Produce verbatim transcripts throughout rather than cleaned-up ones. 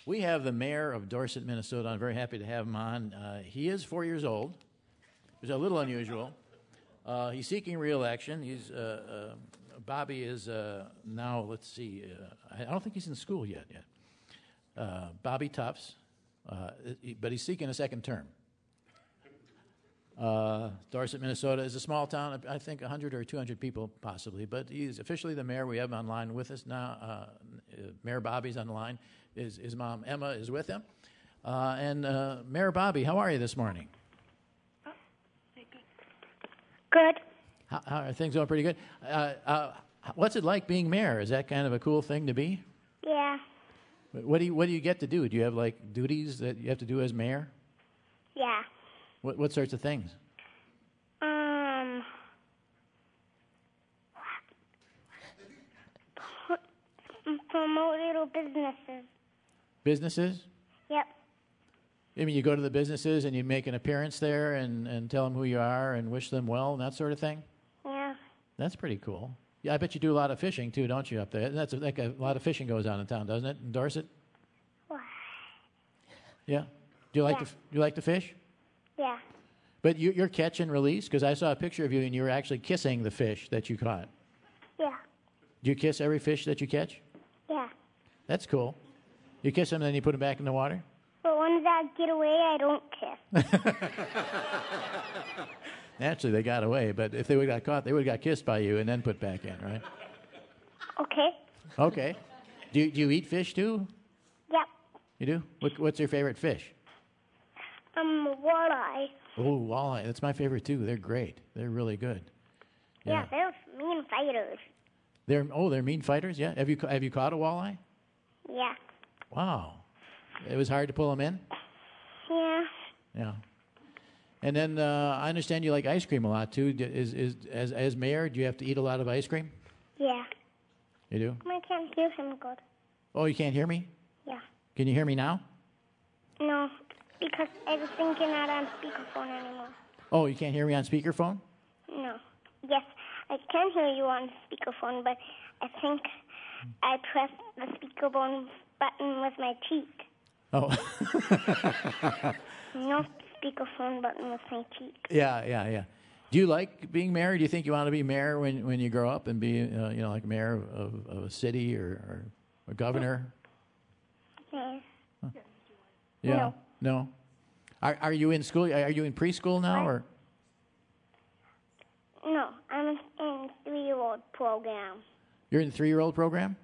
We have the mayor of Dorset, Minnesota. I'm very happy to have him on. Uh, he is four years old, which is a little unusual. Uh, he's seeking re-election. He's uh, uh, Bobby is uh, now. Let's see. Uh, I don't think he's in school yet. Yet, uh, Bobby Tufts, uh, he, but he's seeking a second term. Uh, Dorset, Minnesota is a small town. I think one hundred or two hundred people, possibly. But he's officially the mayor. We have him online with us now. Uh, uh, Mayor Bobby's on the line. His, his mom, Emma, is with him. Uh, and uh, Mayor Bobby, how are you this morning? Oh, good. How, how are things going? Pretty good. Uh, uh, what's it like being mayor? Is that kind of a cool thing to be? Yeah. What do you What do you get to do? Do you have like duties that you have to do as mayor? Yeah. What What sorts of things? Um. Promote little businesses. Businesses? Yep. I mean, you go to the businesses and you make an appearance there and, and tell them who you are and wish them well and that sort of thing? Yeah. That's pretty cool. Yeah, I bet you do a lot of fishing too, don't you, up there? That's a, like a lot of fishing goes on in town, doesn't it, in Dorset? What? Yeah. Do you like Yeah. to Do you like to fish? Yeah. But you, you're catch and release, because I saw a picture of you and you were actually kissing the fish that you caught. Yeah. Do you kiss every fish that you catch? Yeah. That's cool. You kiss them and then you put them back in the water? But ones that get away, I don't kiss. Naturally, they got away, but if they would have got caught, they would have got kissed by you and then put back in, right? Okay. Okay. Do you, do you eat fish too? Yep. You do? What, what's your favorite fish? Um, walleye. Oh, walleye. That's my favorite too. They're great. They're really good. Yeah, they're mean fighters. They're oh, they're mean fighters. Yeah. Have you ca- have you caught a walleye? Yeah. Wow. It was hard to pull them in. Yeah. Yeah. And then uh, I understand you like ice cream a lot too. D- Is is as as mayor, do you have to eat a lot of ice cream? Yeah. You do? I can't hear him good. Oh, you can't hear me? Yeah. Can you hear me now? No, because I was thinking not on speakerphone anymore. Oh, you can't hear me on speakerphone? No. Yes, I can hear you on speakerphone, but I think I pressed the speakerphone button with my cheek. Oh. No speakerphone button with my cheek. Yeah, yeah, yeah. Do you like being mayor? Do you think you want to be mayor when, when you grow up and be, uh, you know, like mayor of, of a city or, or a governor? Yeah. Huh. Yeah. No. No. Are are you in school? Are you in preschool now, or? No, I'm in in three-year-old program. You're in the three-year-old program?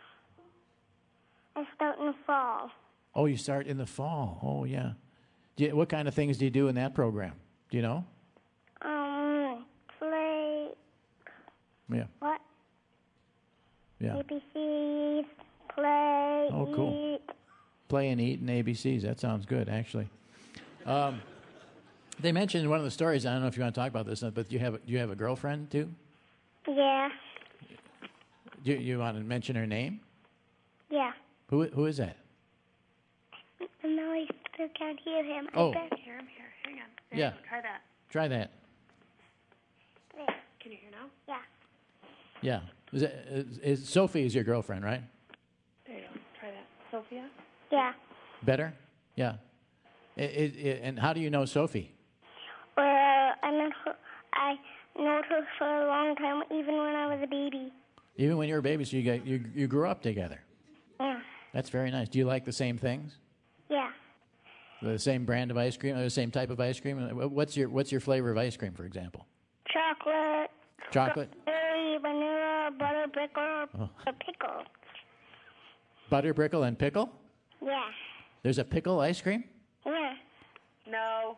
I start in the fall. Oh, you start in the fall. Oh, yeah. Do you, what kind of things do you do in that program? Do you know? Um, play. Yeah. What? Yeah. A B Cs, play, Oh, cool. eat. Play and eat and A B Cs. That sounds good, actually. Um, they mentioned in one of the stories, I don't know if you want to talk about this, but you have do you have a girlfriend too? Yeah. Do you, you want to mention her name? Yeah. Who who is that? No, I still can't hear him. Oh. I bet. Here, I'm here. Hang on. Yeah. Try that. Try that. There. Can you hear now? Yeah. Yeah. Is, it, is, is Sophie is your girlfriend, right? There you go. Try that. Sophia? Yeah. Better? Yeah. I I I and how do you know Sophie? Well, I met her. I known her for a long time, even when I was a baby. Even when you were a baby, so you got, you you grew up together. Yeah. That's very nice. Do you like the same things? Yeah. The same brand of ice cream, or the same type of ice cream? What's your what's your flavor of ice cream, for example? Chocolate. Chocolate? Strawberry, vanilla, butter, pickle, Oh. a pickle. Butter, pickle, and pickle? Yeah. There's a pickle ice cream? Yeah. No.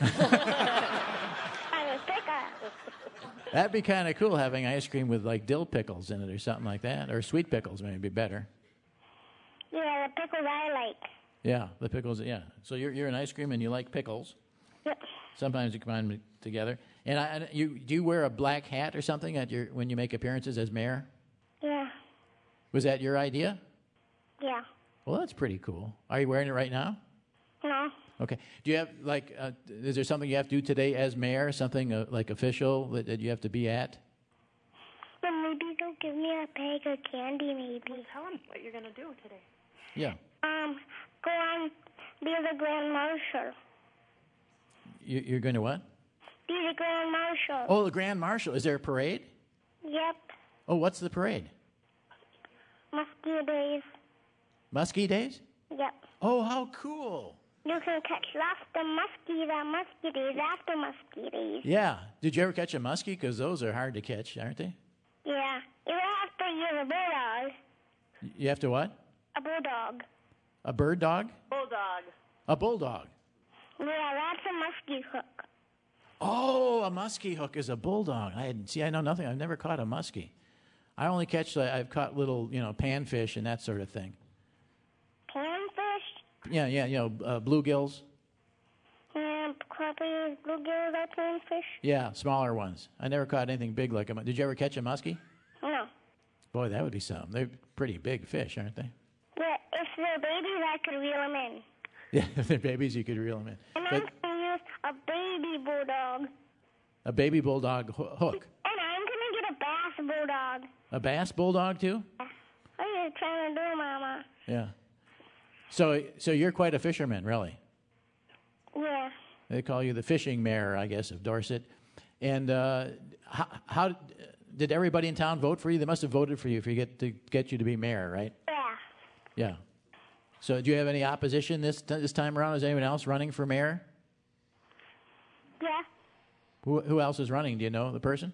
Butter, pickle. That'd be kind of cool, having ice cream with like dill pickles in it or something like that. Or sweet pickles maybe be better. Yeah, the pickles I like. Yeah, the pickles, yeah. So you're you're an ice cream and you like pickles. Yep. Sometimes you combine them together. And I, and you do you wear a black hat or something at your when you make appearances as mayor? Yeah. Was that your idea? Yeah. Well, that's pretty cool. Are you wearing it right now? No. Okay. Do you have like uh, is there something you have to do today as mayor? Something uh, like official that, that you have to be at? But maybe they'll give me a bag of candy, maybe. Well, tell them what you're going to do today. Yeah. Um, be the Grand Marshal. You, you're going to what? Be the Grand Marshal. Oh, the Grand Marshal. Is there a parade? Yep. Oh, what's the parade? Muskie Days. Muskie Days? Yep. Oh, how cool. You can catch lots of muskies on Muskie Days after Muskie Days. Yeah. Did you ever catch a muskie? Because those are hard to catch, aren't they? Yeah. You have to use a bulldog. You have to what? A bulldog. A bird dog? Bulldog. A bulldog. Yeah, that's a muskie hook. Oh, a muskie hook is a bulldog. I had, see, I know nothing. I've never caught a muskie. I only catch, uh, I've caught little, you know, panfish and that sort of thing. Panfish? Yeah, yeah, you know, uh, bluegills. Yeah, crappies, bluegills, are panfish. Yeah, smaller ones. I never caught anything big like a muskie. Did you ever catch a muskie? No. Boy, that would be something. They're pretty big fish, aren't they? Yeah, if they're babies, I could reel them in. Yeah, if they're babies, you could reel them in. And But I'm going to use a baby bulldog. a baby bulldog ho- hook. And I'm going to get a bass bulldog. A bass bulldog, too? What are you trying to do, Mama? Yeah. So, so you're quite a fisherman, really. Yeah. They call you the fishing mayor, I guess, of Dorset. And uh, how, how did everybody in town vote for you? They must have voted for you for you get to get you to be mayor, right? Yeah. Yeah. So, do you have any opposition this this time around? Is anyone else running for mayor? Yeah. Who who else is running? Do you know the person?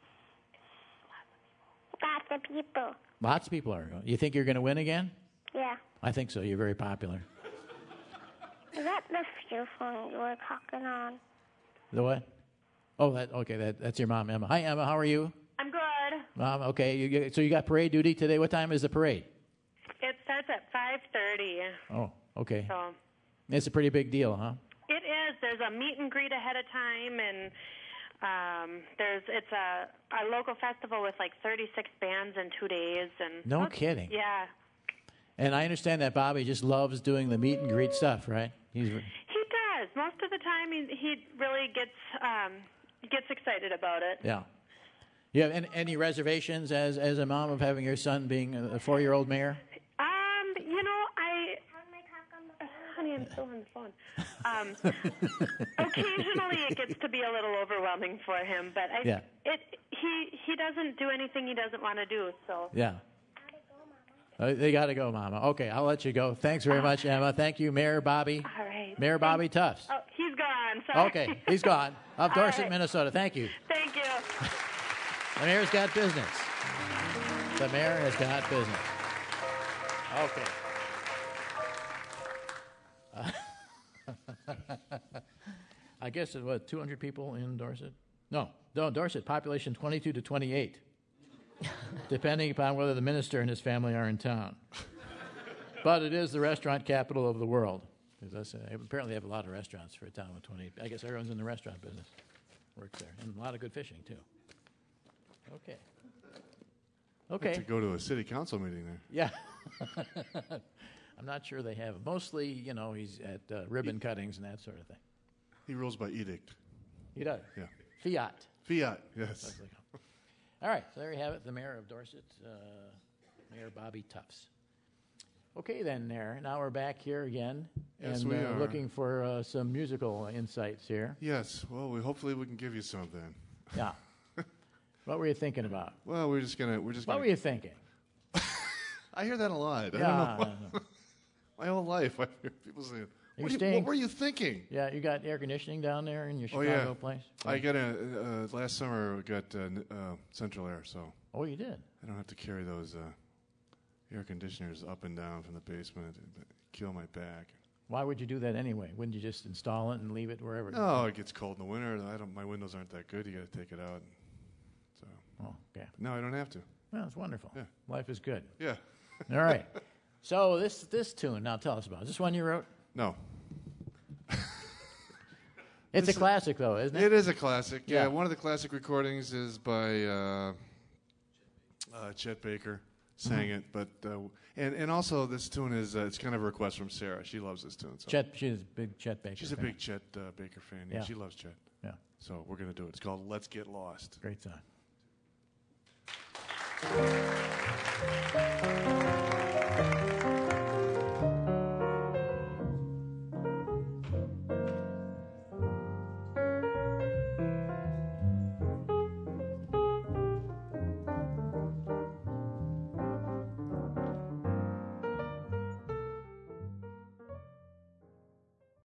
Lots of people. Lots of people are. You think you're going to win again? Yeah. I think so. You're very popular. Is that the fear phone you were talking on? The what? Oh, that okay. That that's your mom, Emma. Hi, Emma. How are you? I'm good. Mom. Okay. You, you, so you got parade duty today. What time is the parade? It starts at five thirty. Oh, okay. So It's a pretty big deal, huh? it is. There's a meet and greet ahead of time, and um, there's it's a a local festival with like thirty-six bands in two days. And No kidding. Yeah. And I understand that Bobby just loves doing the meet and greet stuff, right? He's He does. Most of the time, he he really gets um, gets excited about it. yeah. You have any, any reservations as as a mom of having your son being a four-year-old mayor? Um, you know, I. Uh, honey, I'm still on the phone. Um, occasionally, it gets to be a little overwhelming for him, but I, Yeah. it he he doesn't do anything he doesn't want to do. So Yeah. Uh, they got to go, Mama. Okay, I'll let you go. Thanks very much, Emma. Thank you, Mayor Bobby. all right. Mayor Bobby Tufts. Oh, he's gone. Sorry. Okay, he's gone. Of All Dorset, right. Minnesota. Thank you. Thank you. The mayor's got business. The mayor has got business. Okay. Uh, I guess it's what, two hundred people in Dorset? No, no, Dorset, population twenty-two to twenty-eight, depending upon whether the minister and his family are in town. But it is the restaurant capital of the world. As I say, apparently they have a lot of restaurants for a town with twenty. I guess everyone's in the restaurant business, works there, and a lot of good fishing too. Okay. Okay. To go to a city council meeting there. Yeah. I'm not sure they have. Mostly, you know, he's at uh, ribbon cuttings and that sort of thing. He rules by edict. He does. Yeah. Fiat. Fiat, yes. That's what they call it. All right, so there you have it, the mayor of Dorset, uh, Mayor Bobby Tufts. Okay, then, there. Now we're back here again, Yes, and we uh, are. looking for uh, some musical insights here. Yes, well, we hopefully we can give you something. Yeah. What were you thinking about? Well, we're just gonna, we're just What gonna. were you thinking? I hear that a lot. I Yeah, don't know. I don't know. My whole life, I hear people saying, you what, you- staying- what were you thinking? Yeah, you got air conditioning down there in your Oh, Chicago yeah. place? I got a, uh, last summer, we got uh, n- uh, central air, so Oh, you did? I don't have to carry those uh, air conditioners up and down from the basement and kill my back. Why would you do that anyway? Wouldn't you just install it and leave it wherever? No, it gets cold in the winter. I don't. My windows aren't that good. You got to take it out. So Oh, okay. no, I don't have to. Well, it's wonderful. Yeah. Life is good. Yeah. All right. So this this tune, now tell us about it. Is this one you wrote? No. It's This a is- classic, though, isn't it? It is a classic. Yeah. Yeah. One of the classic recordings is by uh, uh, Chet Baker. Sang Mm-hmm. it, but uh, and and also this tune is uh, it's kind of a request from Sarah. She loves this tune. So. Chet, she's a big Chet Baker She's a fan. big Chet uh, Baker fan. Yeah, Yeah. she loves Chet. Yeah, So we're gonna do it. It's called "Let's Get Lost." great song.